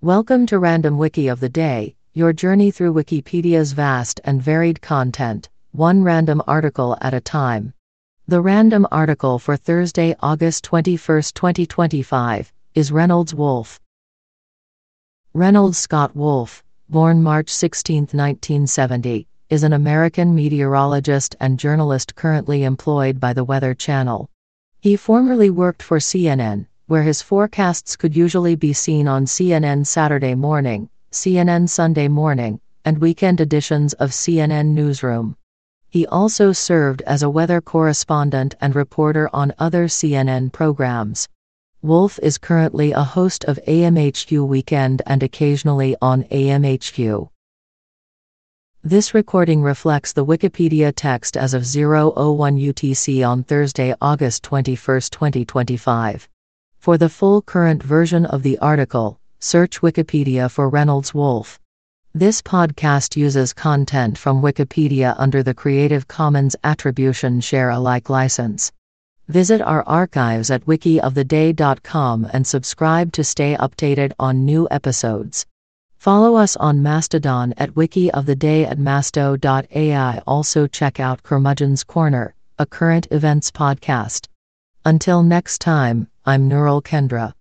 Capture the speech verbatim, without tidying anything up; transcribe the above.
Welcome to Random Wiki of the Day, your journey through Wikipedia's vast and varied content, one random article at a time. The random article for Thursday, August twenty-first, twenty twenty-five, is Reynolds Wolfe. Reynolds Scott Wolfe, born March sixteenth, nineteen seventy, is an American meteorologist and journalist currently employed by the Weather Channel. He formerly worked for C N N, where his forecasts could usually be seen on C N N Saturday Morning, C N N Sunday Morning, and weekend editions of C N N Newsroom. He also served as a weather correspondent and reporter on other C N N programs. Wolfe is currently a host of A M H Q Weekend and occasionally on A M H Q. This recording reflects the Wikipedia text as of zero oh one U T C on Thursday, August twenty-first, twenty twenty-five. For the full current version of the article, search Wikipedia for Reynolds Wolfe. This podcast uses content from Wikipedia under the Creative Commons Attribution Share Alike license. Visit our archives at wiki of the day dot com and subscribe to stay updated on new episodes. Follow us on Mastodon at wiki of the day at masto dot A I. Also check out Curmudgeon's Corner, a current events podcast. Until next time, I'm Neural Kendra.